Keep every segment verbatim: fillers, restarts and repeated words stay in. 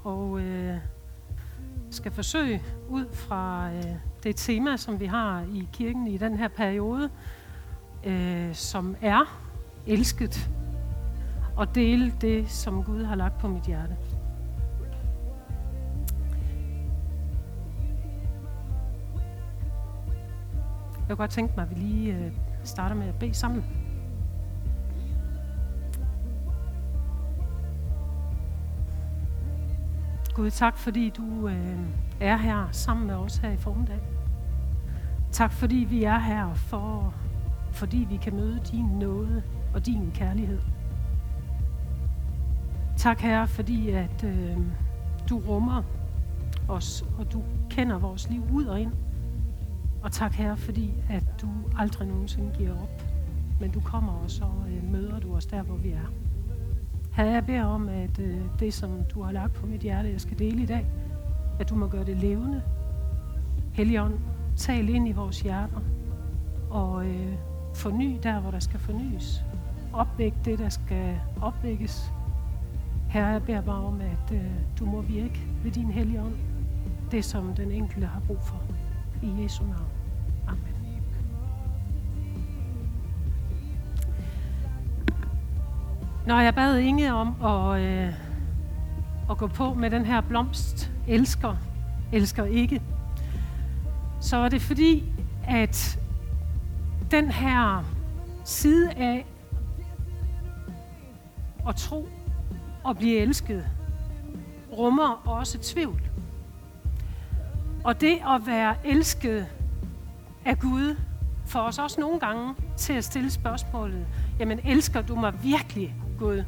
og øh, skal forsøge ud fra øh, det tema, som vi har i kirken i den her periode, øh, som er elsket, og dele det, som Gud har lagt på mit hjerte. Jeg kunne godt tænke mig, at vi lige øh, starter med at bede sammen. Gud, tak fordi du øh, er her sammen med os her i formiddag. Tak fordi vi er her, for, fordi vi kan møde din nåde og din kærlighed. Tak, Herre, fordi at øh, du rummer os, og du kender vores liv ud og ind. Og tak, Herre, fordi at du aldrig nogensinde giver op, men du kommer også og øh, møder du os der, hvor vi er. Herre, jeg beder om, at øh, det, som du har lagt på mit hjerte, jeg skal dele i dag, at du må gøre det levende. Helligånd, tal ind i vores hjerter og øh, forny der, hvor der skal fornyes. Opvæk det, der skal opvækkes. Herre, jeg beder bare om, at øh, du må virke ved din Helligånd, det som den enkelte har brug for. I Jesu navn. Amen. Når jeg bad Inge om at, øh, at gå på med den her blomst, elsker, elsker ikke, så er det fordi, at den her side af at tro og blive elsket, rummer også tvivl. Og det at være elsket af Gud får os også nogle gange til at stille spørgsmålet, jamen elsker du mig virkelig, Gud?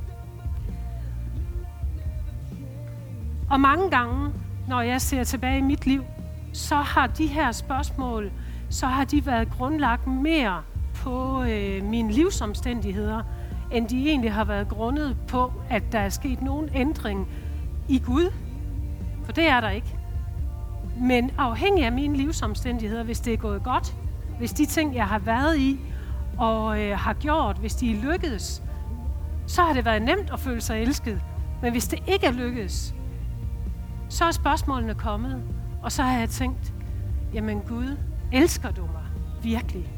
Og mange gange, når jeg ser tilbage i mit liv, så har de her spørgsmål, så har de været grundlagt mere på øh, mine livsomstændigheder, end de egentlig har været grundet på, at der er sket nogen ændring i Gud. For det er der ikke. Men afhængig af mine livsomstændigheder, hvis det er gået godt, hvis de ting, jeg har været i og øh, har gjort, hvis de er lykkedes, så har det været nemt at føle sig elsket. Men hvis det ikke er lykkedes, så er spørgsmålene kommet, og så har jeg tænkt, jamen Gud, elsker du mig virkelig?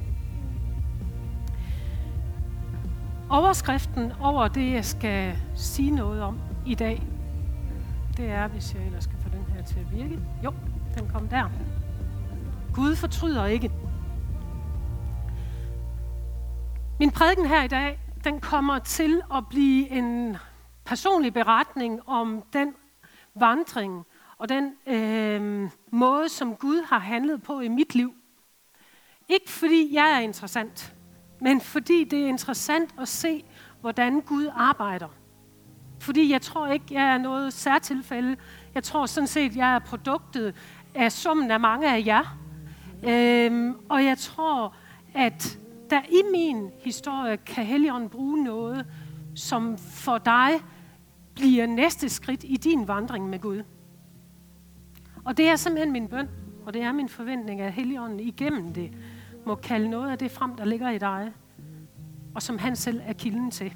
Overskriften over det, jeg skal sige noget om i dag, det er, hvis jeg ellers skal få den her til at virke. Jo, den kom der. Gud fortryder ikke. Min prædiken her i dag, den kommer til at blive en personlig beretning om den vandring og den øh, måde, som Gud har handlet på i mit liv. Ikke fordi jeg er interessant, men fordi det er interessant at se, hvordan Gud arbejder. Fordi jeg tror ikke, jeg er noget særtilfælde. Jeg tror sådan set, jeg er produktet af summen af mange af jer. Øhm, og jeg tror, at der i min historie kan Helligånden bruge noget, som for dig bliver næste skridt i din vandring med Gud. Og det er simpelthen min bøn, og det er min forventning, at Helligånden igennem det må kalde noget af det frem, der ligger i dig, og som han selv er kilden til.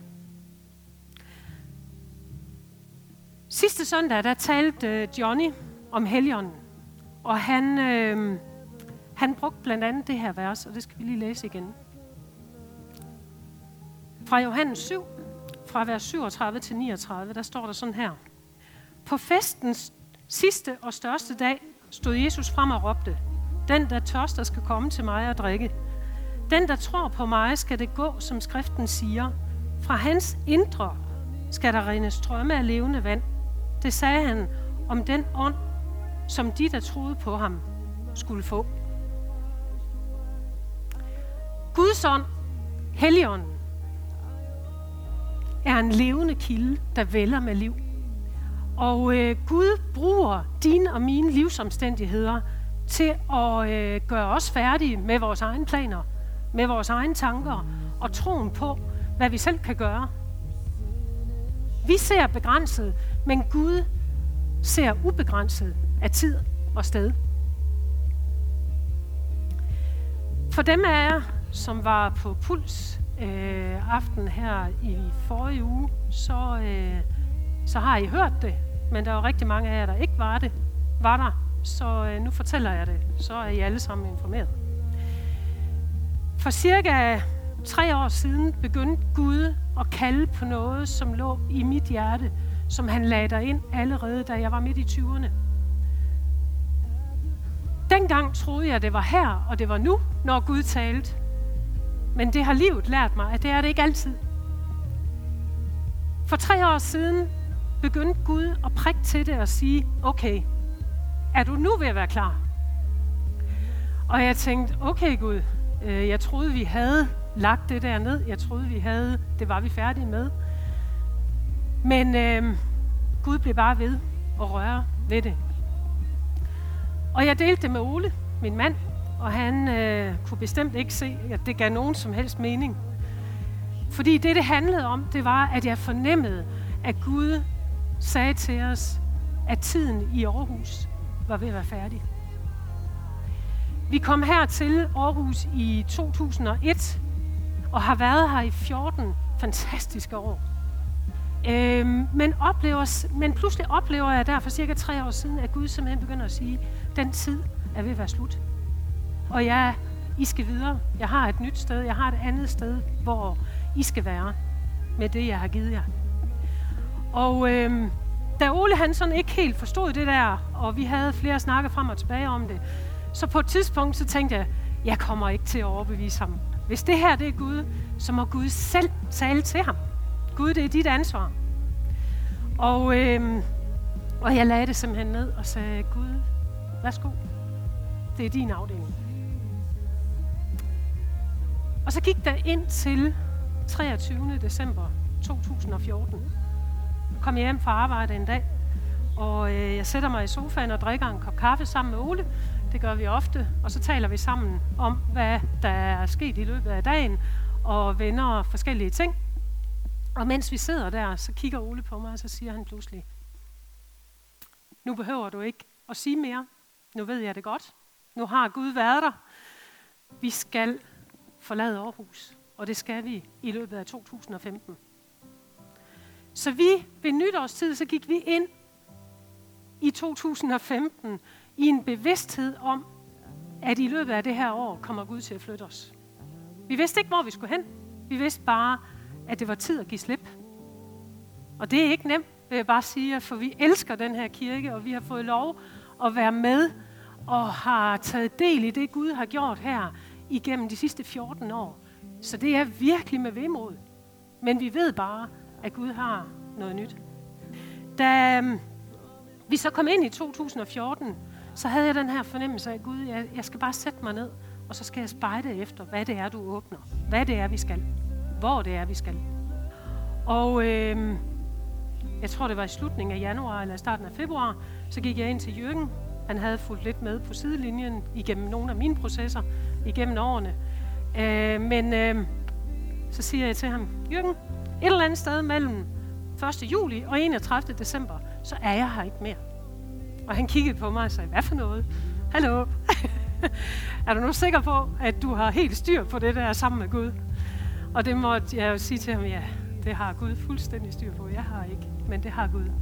Sidste søndag, der talte Johnny om Helligånden, og han, øh, han brugte blandt andet det her vers, og det skal vi lige læse igen. Fra Johannes syv, fra vers syvogtredive til niogtredive, der står der sådan her. På festens sidste og største dag stod Jesus frem og råbte, den, der tørster, skal komme til mig og drikke. Den, der tror på mig, skal det gå, som skriften siger. Fra hans indre skal der rinde strømme af levende vand. Det sagde han om den ånd, som de, der troede på ham, skulle få. Guds ånd, Helligånden, er en levende kilde, der vælder med liv. Og øh, Gud bruger dine og mine livsomstændigheder til at øh, gøre os færdige med vores egne planer, med vores egne tanker og troen på, hvad vi selv kan gøre. Vi ser begrænset, men Gud ser ubegrænset af tid og sted. For dem af jer, som var på Puls øh, aften her i forrige uge, så, øh, så har I hørt det. men der var rigtig mange af jer, der ikke var det, var der. Så øh, nu fortæller jeg det, så er I alle sammen informeret. For cirka tre år siden begyndte Gud at kalde på noget, som lå i mit hjerte, som han lagde derind allerede, da jeg var midt i tyverne. Dengang troede jeg, det var her, og det var nu, når Gud talte. Men det har livet lært mig, at det er det ikke altid. For tre år siden begyndte Gud at prikke til det og sige, okay, er du nu ved at være klar? Og jeg tænkte, okay Gud, øh, jeg troede, vi havde lagt det der ned. Jeg troede, vi havde, det var vi færdige med. Men øh, Gud blev bare ved at røre ved det. Og jeg delte det med Ole, min mand, og han øh, kunne bestemt ikke se, at det gav nogen som helst mening. Fordi det, det handlede om, det var, at jeg fornemmede, at Gud sagde til os, at tiden i Aarhus var ved at være færdig. Vi kom her til Aarhus i to tusind og et, og har været her i fjorten fantastiske år. Øhm, men, oplever, men pludselig oplever jeg der for cirka tre år siden, at Gud simpelthen begynder at sige, at den tid er ved at være slut. Og ja, I skal videre. Jeg har et nyt sted, jeg har et andet sted, hvor I skal være med det, jeg har givet jer. Og øhm, da Ole han sådan ikke helt forstod det der, og vi havde flere snakker frem og tilbage om det, så på et tidspunkt så tænkte jeg, jeg kommer ikke til at overbevise ham. Hvis det her det er Gud, så må Gud selv tale til ham. Gud, det er dit ansvar. Og, øhm, og jeg lagde det simpelthen ned og sagde, Gud, værsgo, det er din afdeling. Og så gik der ind til treogtyvende december to tusind og fjorten. Kom jeg hjem fra arbejde en dag, og øh, jeg sætter mig i sofaen og drikker en kop kaffe sammen med Ole. Det gør vi ofte, og så taler vi sammen om, hvad der er sket i løbet af dagen, og vender forskellige ting. Og mens vi sidder der, så kigger Ole på mig, og så siger han pludselig, nu behøver du ikke at sige mere. Nu ved jeg det godt. Nu har Gud været der. Vi skal forlade Aarhus, og det skal vi i løbet af to tusind og femten. Så vi ved nytårstid, så gik vi ind i to tusind og femten i en bevidsthed om, at i løbet af det her år kommer Gud til at flytte os. Vi vidste ikke, hvor vi skulle hen. Vi vidste bare, at det var tid at give slip. Og det er ikke nemt, vil jeg bare sige, for vi elsker den her kirke, og vi har fået lov at være med og har taget del i det, Gud har gjort her igennem de sidste fjorten år. Så det er virkelig med vemod. Men vi ved bare, at Gud har noget nyt. Da vi så kom ind i to tusind og fjorten, så havde jeg den her fornemmelse af, Gud, jeg, jeg skal bare sætte mig ned, og så skal jeg spejde efter, hvad det er, du åbner. Hvad det er, vi skal. Hvor det er, vi skal. Og øh, jeg tror, det var i slutningen af januar eller starten af februar, så gik jeg ind til Jürgen. Han havde fulgt lidt med på sidelinjen igennem nogle af mine processer, igennem årene. Øh, men øh, så siger jeg til ham, Jürgen, et eller andet sted mellem første juli og enogtredivte december, så er jeg her ikke mere. Og han kiggede på mig og sagde, hvad for noget? Hallo? Er du nu sikker på, at du har helt styr på det der sammen med Gud? Og det måtte jeg jo sige til ham, ja, det har Gud fuldstændig styr på. Jeg har ikke, men det har Gud.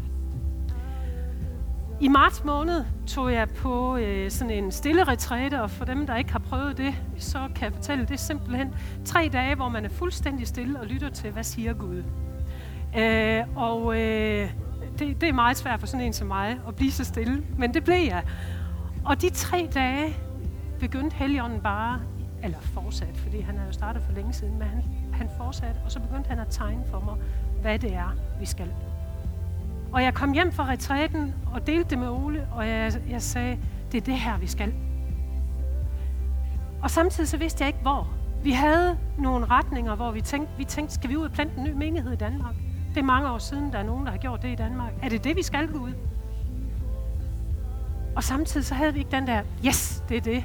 I marts måned tog jeg på øh, sådan en stille retræte, og for dem, der ikke har prøvet det, så kan jeg fortælle, det er simpelthen tre dage, hvor man er fuldstændig stille og lytter til, hvad siger Gud. Øh, og øh, det, det er meget svært for sådan en som mig at blive så stille, men det blev jeg. Og de tre dage begyndte Helligånden bare, eller fortsat, fordi han er jo startet for længe siden, men han, han fortsatte, og så begyndte han at tegne for mig, hvad det er, vi skal. Og jeg kom hjem fra retræten og delte det med Ole, og jeg, jeg sagde, det er det her, vi skal. Og samtidig så vidste jeg ikke, hvor. Vi havde nogle retninger, hvor vi tænkte, vi tænkte, skal vi ud og plante en ny menighed i Danmark? Det er mange år siden, der er nogen, der har gjort det i Danmark. Er det det, vi skal gå ud? Og samtidig så havde vi ikke den der, yes, det er det.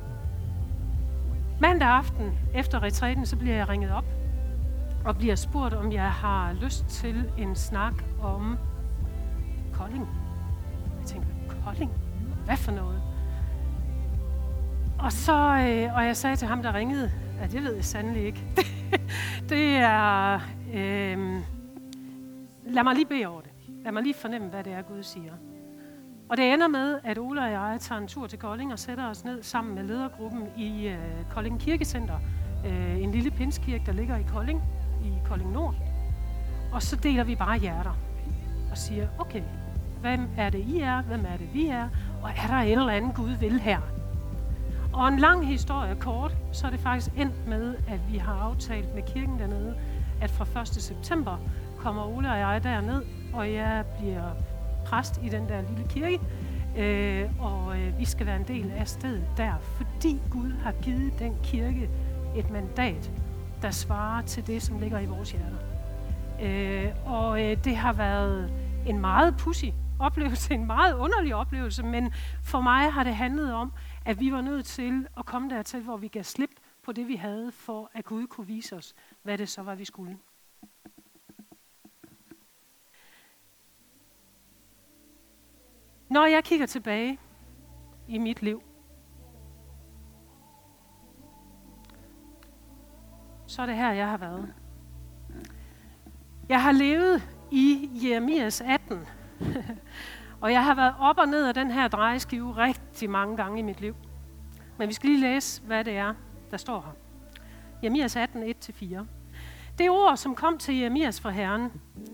Mandag aften efter retræten, så bliver jeg ringet op og bliver spurgt, om jeg har lyst til en snak om Kolding. Jeg tænker, Kolding? Hvad for noget? Og så, øh, og jeg sagde til ham, der ringede, ja, det ved jeg sandelig ikke. det er, øh, lad mig lige bede over det. lad mig lige fornemme, hvad det er, Gud siger. Og det ender med, at Ole og jeg tager en tur til Kolding og sætter os ned sammen med ledergruppen i øh, Kolding Kirkecenter. Øh, en lille pinskirke, der ligger i Kolding, i Kolding Nord. Og så deler vi bare hjerter og siger, okay, hvem er det, I er? Hvem er det, vi er? Og er der et eller andet, Gud vil her? Og en lang historie kort, så er det faktisk endt med, at vi har aftalt med kirken dernede, at fra første september kommer Ole og jeg derned, og jeg bliver præst i den der lille kirke, øh, og øh, vi skal være en del af stedet der, fordi Gud har givet den kirke et mandat, der svarer til det, som ligger i vores hjerter. Øh, og øh, det har været en meget pudsig oplevelse, en meget underlig oplevelse, men for mig har det handlet om, at vi var nødt til at komme dertil, hvor vi gav slip på det, vi havde, for at Gud kunne vise os, hvad det så var, vi skulle. Når jeg kigger tilbage i mit liv, så er det her, jeg har været. Jeg har levet i Jeremias atten, og jeg har været op og ned af den her drejeskive rigtig mange gange i mit liv. Men vi skal lige læse, hvad det er, der står her. Jeremias atten, et til fire. Det ord, som kom til Jeremias fra Herren.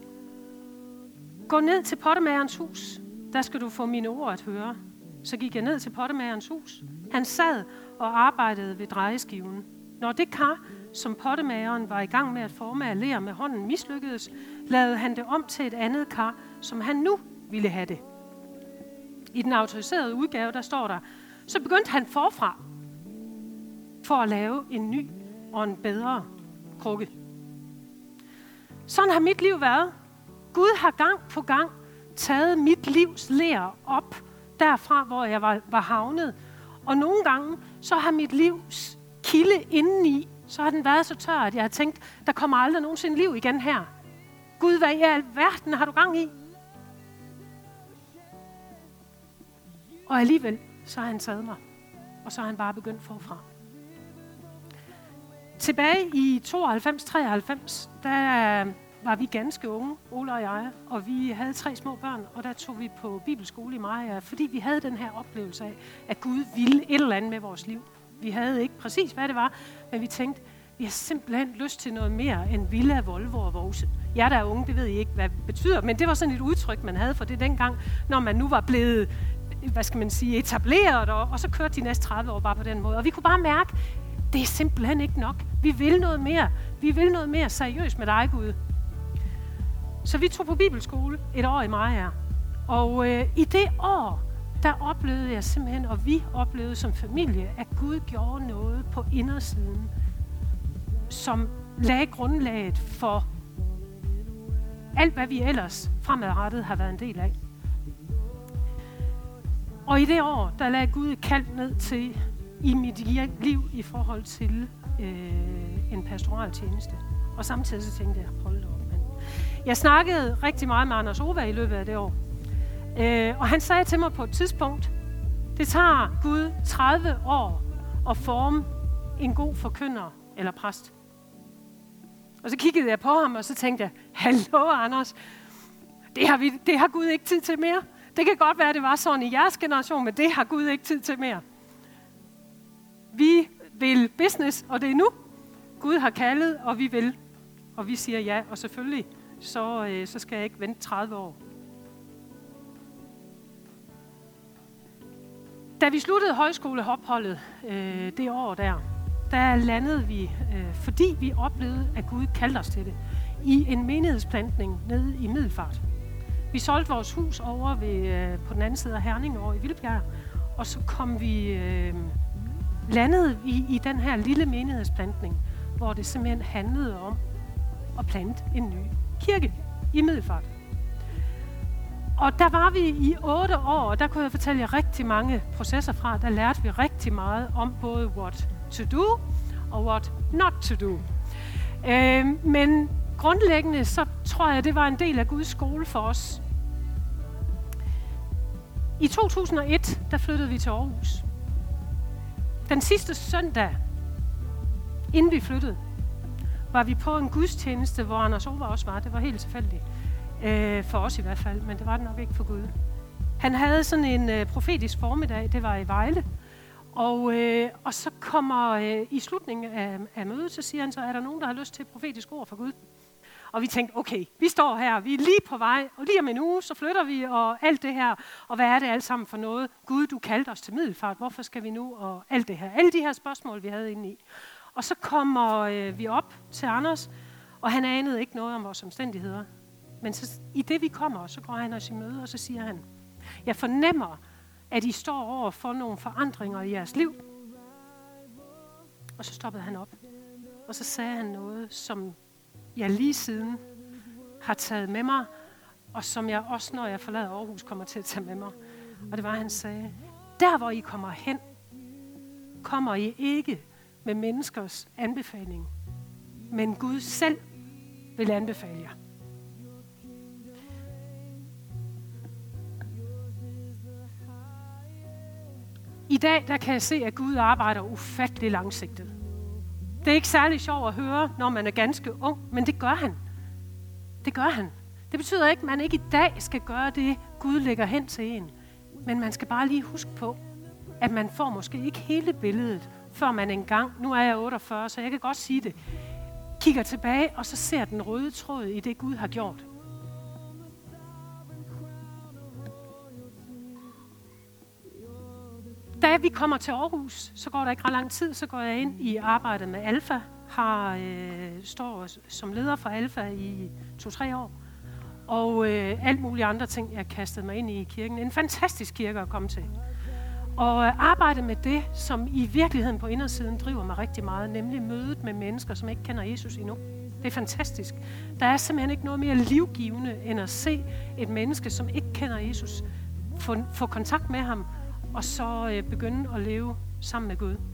Gå ned til pottemagerens hus. Der skal du få mine ord at høre. Så gik jeg ned til pottemagerens hus. Han sad og arbejdede ved drejeskiven. Når det kar, som pottemageren var i gang med at forme af ler med hånden, mislykkedes, lavede han det om til et andet kar, som han nu ville have det. I den autoriserede udgave, der står der, så begyndte han forfra for at lave en ny og en bedre krukke. Sådan har mit liv været. Gud har gang på gang taget mit livs ler op derfra, hvor jeg var, var havnet. Og nogle gange, så har mit livs kilde indeni, så har den været så tør, at jeg har tænkt, der kommer aldrig nogensinde liv igen her. Gud, hvad i alverden har du gang i? Og alligevel, så har han taget mig, og så har han bare begyndt forfra. Tilbage i tooghalvfems treoghalvfems, der var vi ganske unge, Ole og jeg, og vi havde tre små børn, og der tog vi på bibelskole i Maja, fordi vi havde den her oplevelse af, at Gud ville et eller andet med vores liv. Vi havde ikke præcis, hvad det var, men vi tænkte, vi har simpelthen lyst til noget mere end Villa, Volvo og Vose. Jeg der er unge, det ved I ikke, hvad det betyder, men det var sådan et udtryk, man havde for det dengang, når man nu var blevet, hvad skal man sige, etableret, og, og så kørte de næste tredive år bare på den måde. Og vi kunne bare mærke, det er simpelthen ikke nok. Vi vil noget mere. Vi vil noget mere seriøst med dig, Gud. Så vi tog på bibelskole et år i Maja. Og øh, i det år, der oplevede jeg simpelthen, og vi oplevede som familie, at Gud gjorde noget på indersiden, som lagde grundlaget for alt, hvad vi ellers fremadrettet har været en del af. Og i det år, der lagde Gud et kald ned til i mit liv i forhold til øh, en pastoral tjeneste. Og samtidig så tænkte jeg, hold da op. Jeg snakkede rigtig meget med Anders Ova i løbet af det år. Øh, og han sagde til mig på et tidspunkt, det tager Gud tredive år at forme en god forkynder eller præst. Og så kiggede jeg på ham, og så tænkte jeg, hallo Anders, det har, vi, det har Gud ikke tid til mere. Det kan godt være, at det var sådan i jeres generation, men det har Gud ikke tid til mere. Vi vil business, og det er nu. Gud har kaldet, og vi vil. Og vi siger ja, og selvfølgelig, så, øh, så skal jeg ikke vente tredive år. Da vi sluttede højskoleopholdet øh, det år der, der landede vi, øh, fordi vi oplevede, at Gud kaldte os til det, i en menighedsplantning nede i Middelfart. Vi solgte vores hus over ved, øh, på den anden side af Herning over i Vildbjerg, og så kom vi, øh, landede vi i den her lille menighedsplantning, hvor det simpelthen handlede om at plante en ny kirke i Middelfart. Og der var vi i otte år, og der kunne jeg fortælle jer rigtig mange processer fra. Der lærte vi rigtig meget om både what to do og what not to do. Øh, men grundlæggende, så tror jeg, det var en del af Guds skole for os. I to tusind og et, der flyttede vi til Aarhus. Den sidste søndag, inden vi flyttede, var vi på en gudstjeneste, hvor Anders Ova også var. Det var helt tilfældigt. Øh, for os i hvert fald, men det var det nok ikke for Gud. Han havde sådan en øh, profetisk formiddag, det var i Vejle. Og, øh, og så kommer øh, i slutningen af, af mødet, så siger han så, er der nogen, der har lyst til et profetisk ord fra Gud? Og vi tænkte, okay, vi står her, vi er lige på vej, og lige om en uge, så flytter vi, og alt det her. Og hvad er det alt sammen for noget? Gud, du kaldte os til Middelfart, hvorfor skal vi nu? Og alt det her. Alle de her spørgsmål, vi havde inde i. Og så kommer øh, vi op til Anders, og han anede ikke noget om vores omstændigheder. Men så, i det vi kommer, så går han os i møde, og så siger han, jeg fornemmer, at I står over for nogle forandringer i jeres liv. Og så stoppede han op, og så sagde han noget, som jeg lige siden har taget med mig, og som jeg også, når jeg forlader Aarhus, kommer til at tage med mig. Og det var, at han sagde, der hvor I kommer hen, kommer I ikke med menneskers anbefaling, men Gud selv vil anbefale jer. I dag der kan jeg se, at Gud arbejder ufattelig langsigtet. Det er ikke særlig sjovt at høre, når man er ganske ung, men det gør han. Det gør han. Det betyder ikke, at man ikke i dag skal gøre det, Gud lægger hen til en. Men man skal bare lige huske på, at man får måske ikke hele billedet, før man engang, nu er jeg otteogfyrre, så jeg kan godt sige det, kigger tilbage, og så ser den røde tråd i det, Gud har gjort. Da vi kommer til Aarhus, så går der ikke ret lang tid, så går jeg ind i arbejdet med Alfa, har øh, står som leder for Alfa i to-tre år, og øh, alt mulige andre ting, jeg kastede mig ind i kirken. En fantastisk kirke at komme til. Og øh, arbejde med det, som i virkeligheden på indersiden driver mig rigtig meget, nemlig mødet med mennesker, som ikke kender Jesus endnu. Det er fantastisk. Der er simpelthen ikke noget mere livgivende, end at se et menneske, som ikke kender Jesus, få, få kontakt med ham, og så øh, begynde at leve sammen med Gud.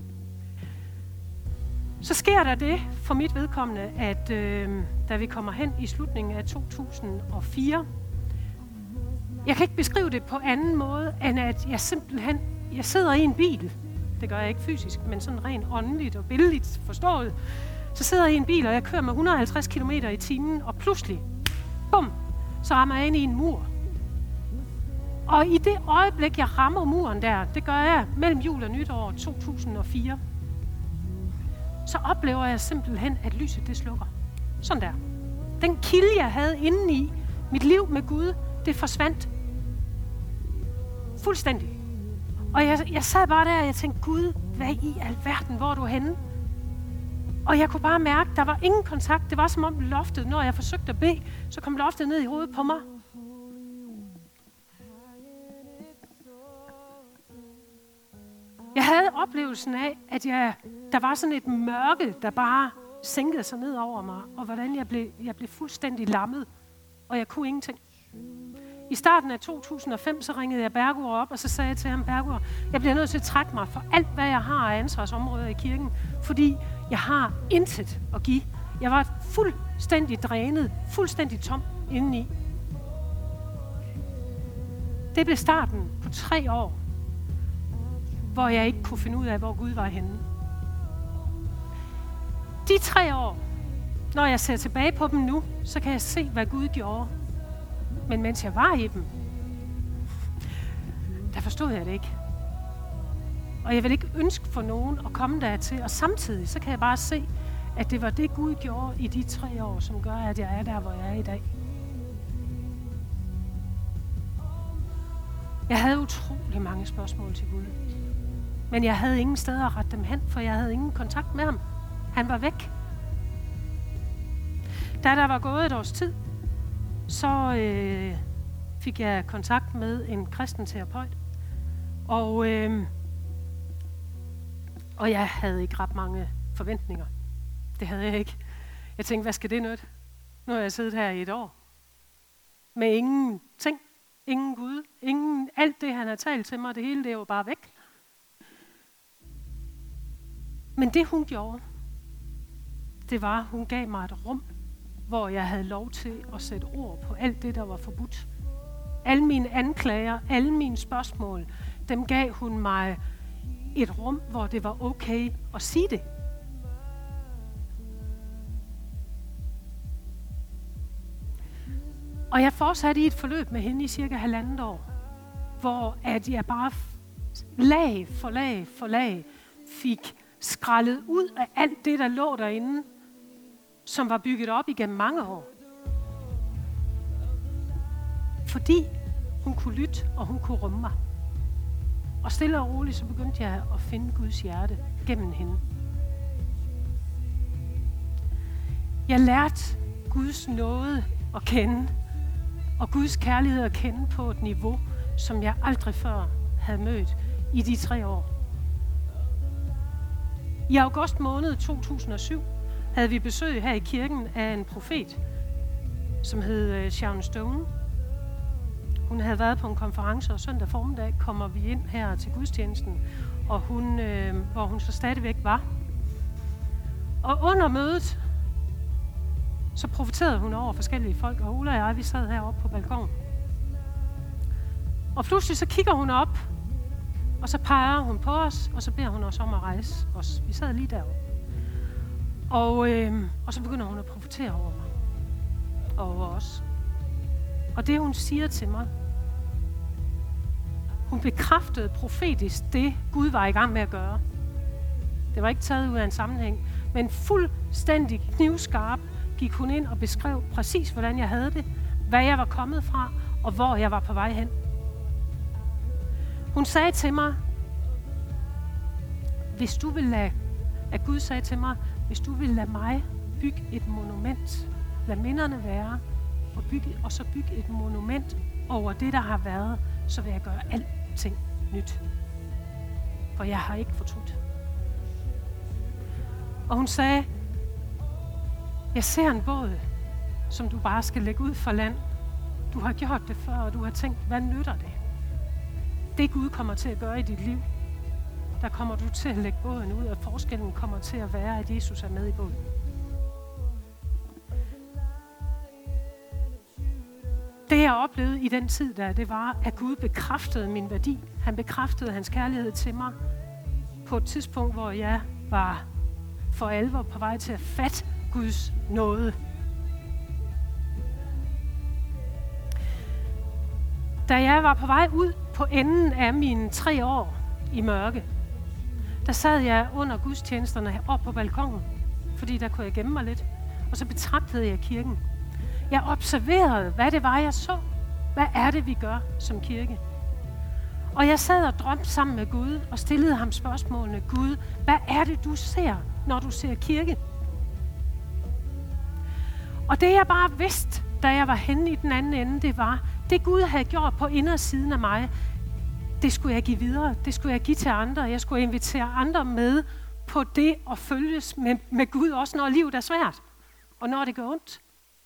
Så sker der det for mit vedkommende, at øh, da vi kommer hen i slutningen af to tusind og fire, jeg kan ikke beskrive det på anden måde, end at jeg simpelthen, jeg sidder i en bil, det gør jeg ikke fysisk, men sådan rent åndeligt og billedligt forstået, så sidder jeg i en bil, og jeg kører med et hundrede og halvtreds kilometer i timen, og pludselig, bum, så rammer jeg ind i en mur. Og i det øjeblik, jeg rammer muren der, det gør jeg mellem jul og nytår to tusind og fire, så oplever jeg simpelthen, at lyset det slukker. Sådan der. Den kilde, jeg havde inde i mit liv med Gud, det forsvandt. Fuldstændig. Og jeg, jeg sad bare der, og jeg tænkte, Gud, hvad i alverden, hvor er du henne? Og jeg kunne bare mærke, der var ingen kontakt. Det var som om loftet, når jeg forsøgte at bede, så kom loftet ned i hovedet på mig. Jeg havde oplevelsen af, at jeg, der var sådan et mørke, der bare sænkede sig ned over mig, og hvordan jeg blev, jeg blev fuldstændig lammet, og jeg kunne ingenting. I starten af to tusind og fem, så ringede jeg Bergur op, og så sagde jeg til ham, Bergur, jeg bliver nødt til at trække mig for alt, hvad jeg har af ansvarsområder i kirken, fordi jeg har intet at give. Jeg var fuldstændig drænet, fuldstændig tom indeni. Det blev starten på tre år, hvor jeg ikke kunne finde ud af, hvor Gud var henne. De tre år, når jeg ser tilbage på dem nu, så kan jeg se, hvad Gud gjorde. Men mens jeg var i dem, der forstod jeg det ikke. Og jeg vil ikke ønske for nogen at komme dertil, og samtidig så kan jeg bare se, at det var det, Gud gjorde i de tre år, som gør, at jeg er der, hvor jeg er i dag. Jeg havde utrolig mange spørgsmål til Gud. Men jeg havde ingen steder at rette dem hen, for jeg havde ingen kontakt med ham. Han var væk. Da der var gået et års tid, så øh, fik jeg kontakt med en kristen terapeut. Og, øh, og jeg havde ikke ret mange forventninger. Det havde jeg ikke. Jeg tænkte, hvad skal det nytte? Nu har jeg siddet her i et år. Med ingen ting. Ingen Gud. Ingen, alt det, han har talt til mig, det hele, det er jo bare væk. Men det, hun gjorde, det var, hun gav mig et rum, hvor jeg havde lov til at sætte ord på alt det, der var forbudt. Alle mine anklager, alle mine spørgsmål, dem gav hun mig et rum, hvor det var okay at sige det. Og jeg fortsatte i et forløb med hende i cirka halvandet år, hvor at jeg bare lag for lag for lag fik skrællet ud af alt det, der lå derinde, som var bygget op igennem mange år. Fordi hun kunne lytte, og hun kunne rumme mig. Og stille og roligt, så begyndte jeg at finde Guds hjerte gennem hende. Jeg lærte Guds nåde at kende, og Guds kærlighed at kende på et niveau, som jeg aldrig før havde mødt i de tre år. I august måned to tusind og syv havde vi besøg her i kirken af en profet, som hed Sharon Stone. Hun havde været på en konference, og søndag formiddag kommer vi ind her til gudstjenesten, og hun, øh, hvor hun så stadigvæk var. Og under mødet, så profeterede hun over forskellige folk, og Ola og jeg, vi sad heroppe på balkonen. Og pludselig så kigger hun op, og så peger hun på os, og så beder hun os om at rejse os. Vi sad lige deroppe. Og, øh, og så begynder hun at profetere over mig, og over os. Og det hun siger til mig, hun bekræftede profetisk det, Gud var i gang med at gøre. Det var ikke taget ud af en sammenhæng, men fuldstændig knivskarp gik hun ind og beskrev præcis, hvordan jeg havde det, hvad jeg var kommet fra, og hvor jeg var på vej hen. Hun sagde til mig, hvis du vil lade, at Gud sagde til mig, hvis du vil lade mig bygge et monument, lad minderne være, og, bygge, og så bygge et monument over det, der har været, så vil jeg gøre alting nyt. For jeg har ikke fortrudt. Og hun sagde, jeg ser en båd, som du bare skal lægge ud for land. Du har gjort det før, og du har tænkt, hvad nytter det? Det Gud kommer til at gøre i dit liv, der kommer du til at lægge båden ud, og forskellen kommer til at være, at Jesus er med i båden. Det jeg oplevede i den tid der, det var, at Gud bekræftede min værdi. Han bekræftede hans kærlighed til mig på et tidspunkt, hvor jeg var for alvor på vej til at fatte Guds nåde. Da jeg var på vej ud på enden af mine tre år i mørke, der sad jeg under gudstjenesterne op på balkonen, fordi der kunne jeg gemme mig lidt, og så betragtede jeg kirken. Jeg observerede, hvad det var, jeg så. Hvad er det, vi gør som kirke? Og jeg sad og drømte sammen med Gud og stillede ham spørgsmålene. Gud, hvad er det, du ser, når du ser kirke? Og det jeg bare vidste, da jeg var henne i den anden ende, det var, det Gud havde gjort på indersiden af mig, det skulle jeg give videre. Det skulle jeg give til andre. Jeg skulle invitere andre med på det at følges med, med Gud, også når livet er svært, og når det gør ondt.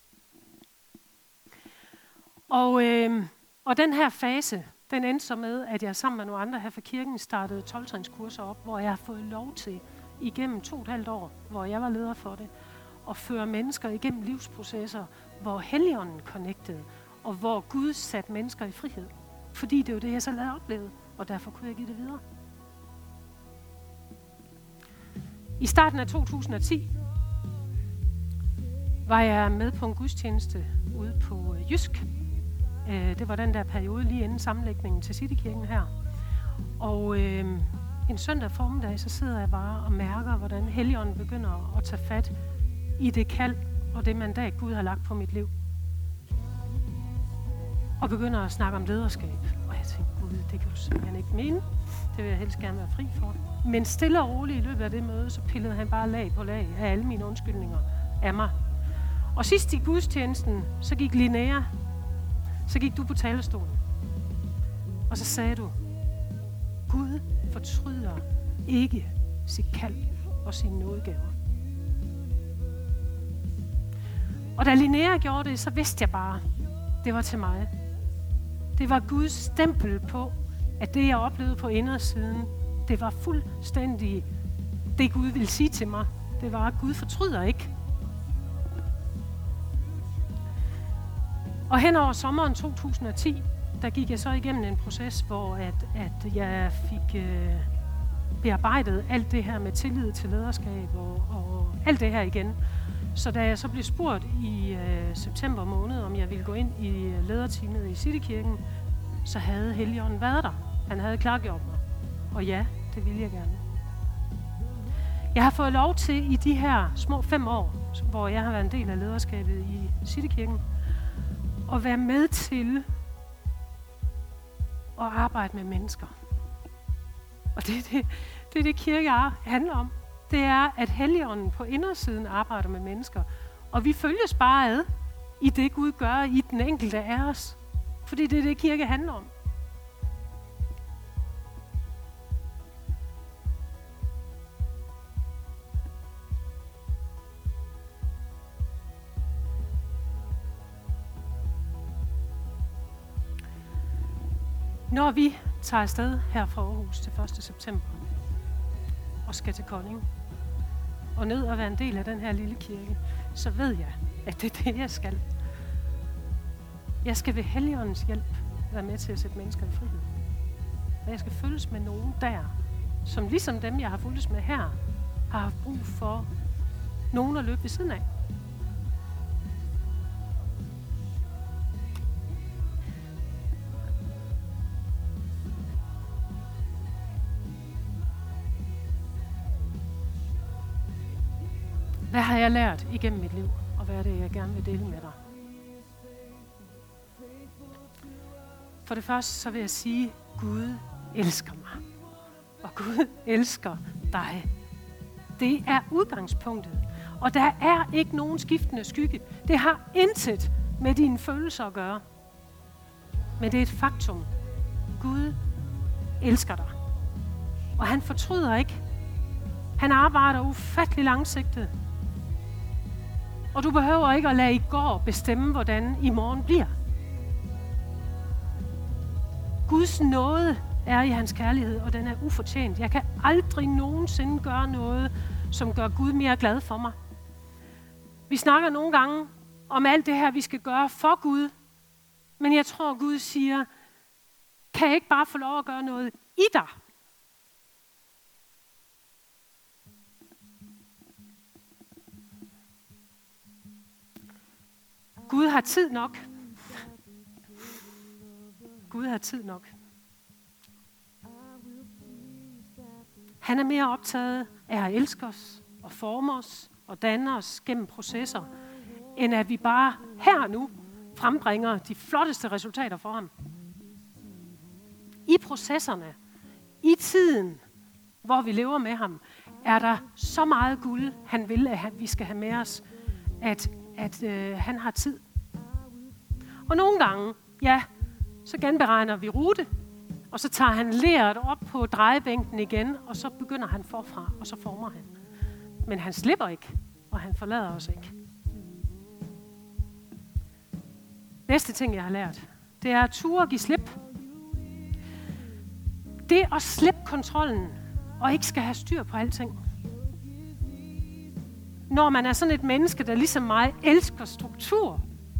Og, øh, og den her fase, den endte så med, at jeg sammen med nogle andre her fra kirken startede tolv-trinskurser op, hvor jeg har fået lov til igennem to og et halvt år, hvor jeg var leder for det, at føre mennesker igennem livsprocesser, hvor Helligånden connectede, og hvor Gud satte mennesker i frihed. Fordi det var det, jeg så havde oplevet, og derfor kunne jeg give det videre. I starten af to tusind og ti var jeg med på en gudstjeneste ude på Jysk. Det var den der periode lige inden sammenlægningen til Citykirken her. Og øh, en søndag formiddag, så sidder jeg bare og mærker, hvordan Helligånden begynder at tage fat i det kald og det mandat, Gud har lagt på mit liv. Og begynder at snakke om lederskab. Og jeg tænkte, Gud, det kan du simpelthen ikke mene. Det vil jeg helst gerne være fri for. Men stille og roligt i løbet af det møde, så pillede han bare lag på lag af alle mine undskyldninger af mig. Og sidst i gudstjenesten, så gik Linnea, så gik du på talerstolen. Og så sagde du, Gud fortryder ikke sit kald og sine nådegaver. Og da Linnea gjorde det, så vidste jeg bare, det var til mig. Det var Guds stempel på, at det jeg oplevede på indersiden, det var fuldstændig det Gud ville sige til mig. Det var, at Gud fortryder ikke. Og hen over sommeren to tusind og ti, der gik jeg så igennem en proces, hvor at, at jeg fik øh, bearbejdet alt det her med tillid til lederskab og, og alt det her igen. Så da jeg så blev spurgt i øh, september måned, om jeg ville gå ind i lederteamet i Citykirken, så havde Helligånden været der. Han havde klargjort mig. Og ja, det ville jeg gerne. Jeg har fået lov til i de her små fem år, hvor jeg har været en del af lederskabet i Citykirken, at være med til at arbejde med mennesker. Og det er det, det, er det kirke handler om. Det er, at Helligånden på indersiden arbejder med mennesker. Og vi følges bare ad i det, Gud gør i den enkelte af os. Fordi det er det, kirke handler om. Når vi tager afsted her fra Aarhus til første september og skal til Kolding og ned og være en del af den her lille kirke, så ved jeg, at det er det, jeg skal. Jeg skal ved Helligåndens hjælp være med til at sætte mennesker i frihed. Og jeg skal følges med nogen der, som ligesom dem, jeg har fulgtes med her, har haft brug for nogen at løbe ved siden af. Hvad har jeg lært igennem mit liv, og hvad er det, jeg gerne vil dele med dig? For det første så vil jeg sige, at Gud elsker mig, og Gud elsker dig. Det er udgangspunktet, og der er ikke nogen skiftende skygge. Det har intet med dine følelser at gøre, men det er et faktum. Gud elsker dig, og han fortryder ikke. Han arbejder ufattelig langsigtet. Og du behøver ikke at lade i går bestemme, hvordan i morgen bliver. Guds nåde er i hans kærlighed, og den er ufortjent. Jeg kan aldrig nogensinde gøre noget, som gør Gud mere glad for mig. Vi snakker nogle gange om alt det her, vi skal gøre for Gud. Men jeg tror, Gud siger, kan jeg ikke bare få lov at gøre noget i dig? Gud har tid nok. Gud har tid nok. Han er mere optaget af at elske os og forme os og danne os gennem processer, end at vi bare her og nu frembringer de flotteste resultater for ham. I processerne, i tiden, hvor vi lever med ham, er der så meget guld, han vil, at vi skal have med os, at at øh, han har tid. Og nogle gange, ja, så genberegner vi rute, og så tager han leret op på drejebænken igen, og så begynder han forfra, og så former han. Men han slipper ikke, og han forlader os ikke. Næste ting, jeg har lært, det er at ture og give slip. Det at slippe kontrollen, og ikke skal have styr på alting. Når man er sådan et menneske, der ligesom mig elsker struktur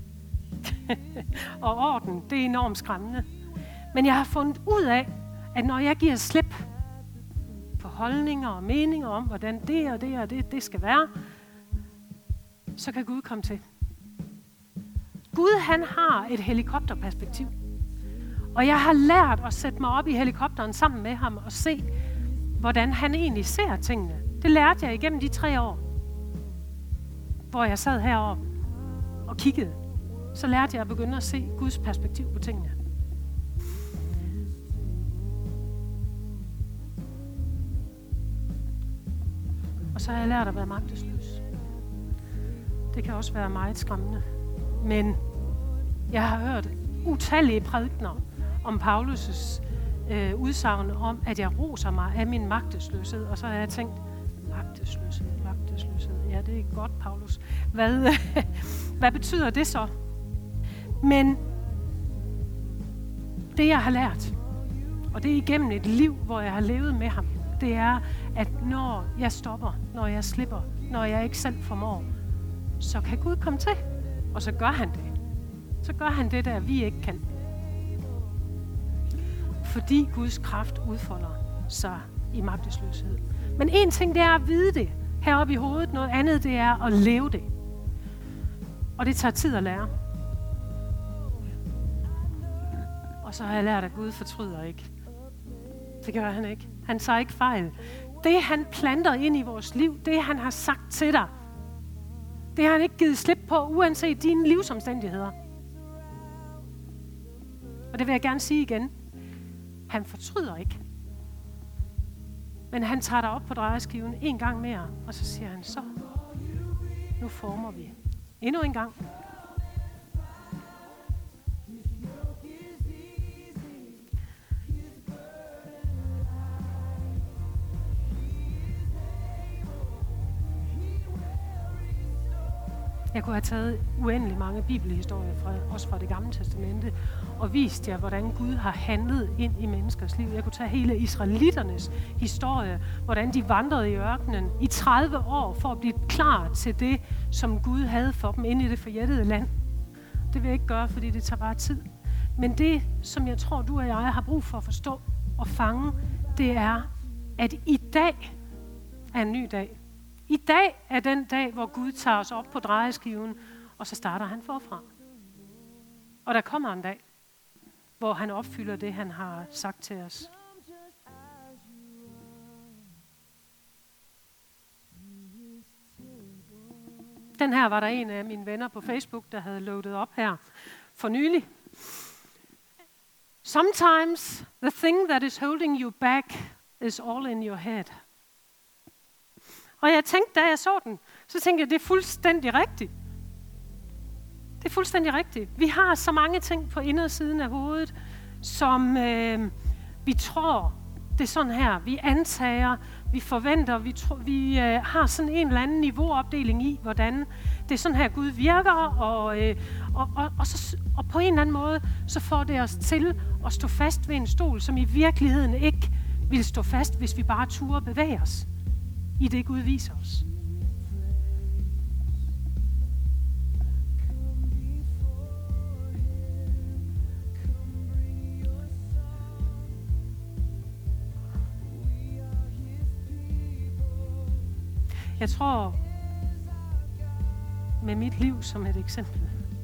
og orden, det er enormt skræmmende. Men jeg har fundet ud af, at når jeg giver slip på holdninger og meninger om, hvordan det og det og det, det skal være, så kan Gud komme til. Gud, han har et helikopterperspektiv. Og jeg har lært at sætte mig op i helikopteren sammen med ham og se, hvordan han egentlig ser tingene. Det lærte jeg igennem de tre år, hvor jeg sad heroppe og kiggede. Så lærte jeg at begynde at se Guds perspektiv på tingene. Og så har jeg lært at være magtesløs. Det kan også være meget skræmmende. Men jeg har hørt utallige prædikener om Paulus' øh, udsagn om, at jeg roser mig af min magtesløshed. Og så har jeg tænkt, magtesløshed, magtesløshed. Ja, det er godt, Paulus. Hvad, hvad betyder det så? Men det, jeg har lært, og det er igennem et liv, hvor jeg har levet med ham, det er, at når jeg stopper, når jeg slipper, når jeg ikke selv formår, så kan Gud komme til, og så gør han det. Så gør han det, der vi ikke kan. Fordi Guds kraft udfolder sig i magtesløshed. Men en ting, det er at vide det heroppe i hovedet. Noget andet, det er at leve det. Og det tager tid at lære. Og så har jeg lært, at Gud fortryder ikke. Det gør han ikke. Han tager ikke fejl. Det, han planter ind i vores liv, det han har sagt til dig, det har han ikke givet slip på, uanset dine livsomstændigheder. Og det vil jeg gerne sige igen. Han fortryder ikke. Men han tager dig op på drejeskiven en gang mere, og så siger han så, nu former vi. Endnu en gang. Jeg kunne have taget uendelig mange bibelhistorier, fra, også fra det gamle testamente, og vist jer, hvordan Gud har handlet ind i menneskers liv. Jeg kunne tage hele israelitternes historie, hvordan de vandrede i ørkenen i tredive år for at blive klar til det, som Gud havde for dem inde i det forjættede land. Det vil jeg ikke gøre, fordi det tager bare tid. Men det, som jeg tror, du og jeg har brug for at forstå og fange, det er, at i dag er en ny dag. I dag er den dag, hvor Gud tager os op på drejeskiven, og så starter han forfra. Og der kommer en dag, hvor han opfylder det, han har sagt til os. Den her var der en af mine venner på Facebook, der havde loadet op her for nylig. Sometimes the thing that is holding you back is all in your head. Og jeg tænkte, da jeg så den, så tænkte jeg, det er fuldstændig rigtigt. Det er fuldstændig rigtigt. Vi har så mange ting på indersiden af hovedet, som øh, vi tror, det er sådan her. Vi antager, vi forventer, vi, tro, vi øh, har sådan en eller anden niveauopdeling i, hvordan det er sådan her, Gud virker. Og, øh, og, og, og, så, og på en eller anden måde, så får det os til at stå fast ved en stol, som i virkeligheden ikke ville stå fast, hvis vi bare turde bevæge os i det, Gud viser os. Jeg tror, med mit liv som et eksempel,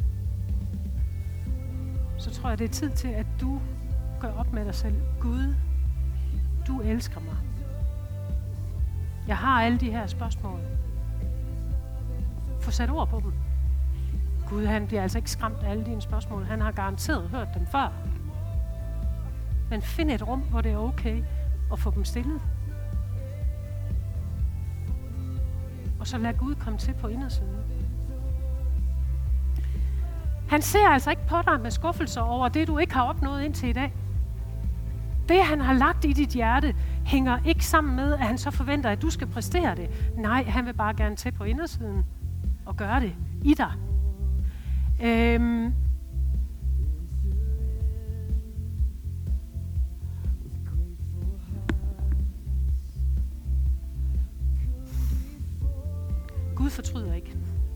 så tror jeg, det er tid til, at du gør op med dig selv. Gud, du elsker mig. Jeg har alle de her spørgsmål. Få sat ord på dem. Gud, han bliver altså ikke skræmt af alle dine spørgsmål. Han har garanteret hørt dem før. Men find et rum, hvor det er okay at få dem stillet. Og så lad Gud komme til på indersiden. Han ser altså ikke på dig med skuffelser over det, du ikke har opnået indtil i dag. Det, han har lagt i dit hjerte, hænger ikke sammen med, at han så forventer, at du skal præstere det. Nej, han vil bare gerne til på indersiden og gøre det i dig. Øhm. Gud fortryder ikke.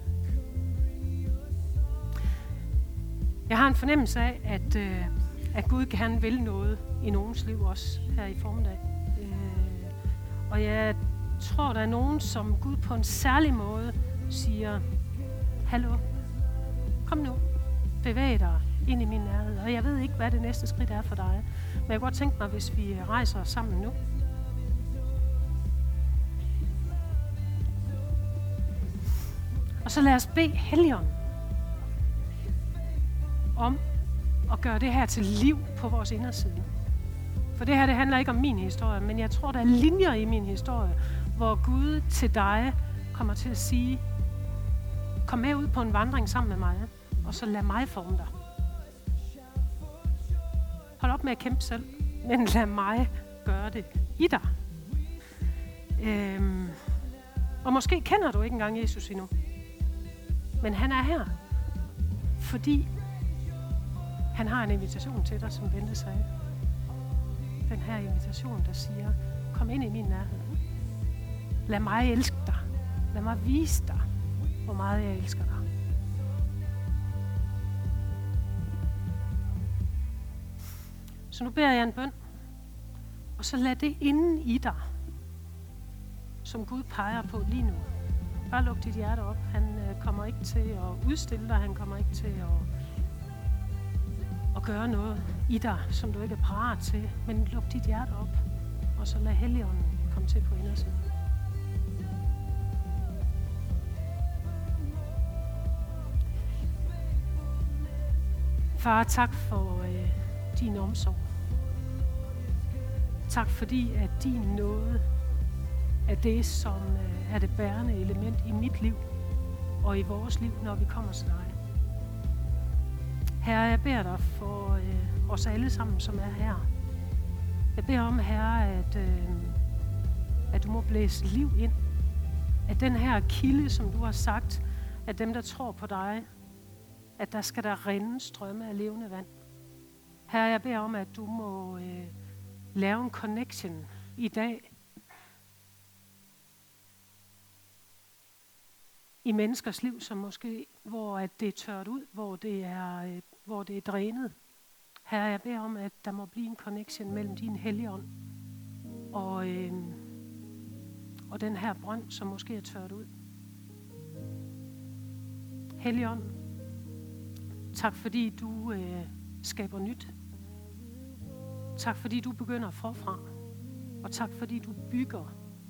Jeg har en fornemmelse af, at, øh, at Gud gerne vil noget i nogens liv også her i formiddag. Øh, og jeg tror, der er nogen, som Gud på en særlig måde siger, hallo, kom nu, bevæg dig ind i min nærhed. Og jeg ved ikke, hvad det næste skridt er for dig. Men jeg kunne godt tænke mig, hvis vi rejser os sammen nu. Og så lad os bede Helligånden om at gøre det her til liv på vores inderside. For det her, det handler ikke om min historie, men jeg tror, der er linjer i min historie, hvor Gud til dig kommer til at sige, kom med ud på en vandring sammen med mig, og så lad mig forme dig. Hold op med at kæmpe selv, men lad mig gøre det i dig. Øhm, og måske kender du ikke engang Jesus endnu. Men han er her, fordi han har en invitation til dig, som Bente sagde. Den her invitation, der siger, kom ind i min nærhed. Lad mig elske dig. Lad mig vise dig, hvor meget jeg elsker dig. Så nu beder jeg en bøn, Og så lad det inde i dig, som Gud peger på lige nu. Bare luk dit hjerte op. Han øh, kommer ikke til at udstille dig. Han kommer ikke til at, at gøre noget i dig, som du ikke er parat til. Men luk dit hjerte op, og så lad Helligånden komme til på indersiden. Far, tak for øh, din omsorg. Tak fordi, at din nåde er det, som øh, er det bærende element i mit liv og i vores liv, når vi kommer til dig. Herre, jeg beder dig for øh, os alle sammen, som er her. Jeg beder om, Herre, at, øh, at du må blæse liv ind. At den her kilde, som du har sagt, at dem, der tror på dig, at der skal der rinde strømme af levende vand. Herre, jeg beder om, at du må øh, lave en connection i dag i menneskers liv, som måske, hvor at det er tørt ud, hvor det er, øh, hvor det er drænet. Herre, jeg beder om, at der må blive en connection mellem din Helligånd og, øh, og den her brønd, som måske er tørt ud. Helligånd, tak fordi du øh, skaber nyt. Tak fordi du begynder forfra. Og tak fordi du bygger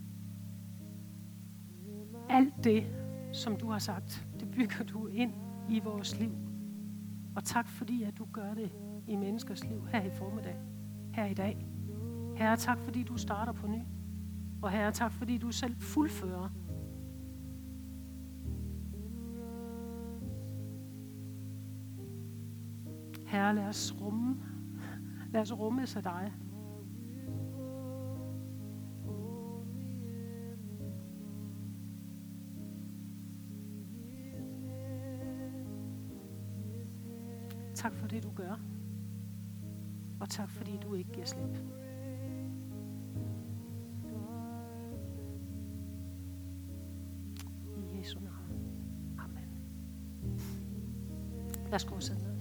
alt det, som du har sagt. Det bygger du ind i vores liv. Og tak fordi, at du gør det i menneskers liv her i formiddag. Her i dag. Herre, tak fordi du starter på ny. Og Herre, tak fordi du selv fuldfører. Herre, lad os rumme, lad os rumme sig dig. Tak for det, du gør. Og tak fordi du ikke giver slip. I Jesu navn. Amen. Værsgo, sæt ned.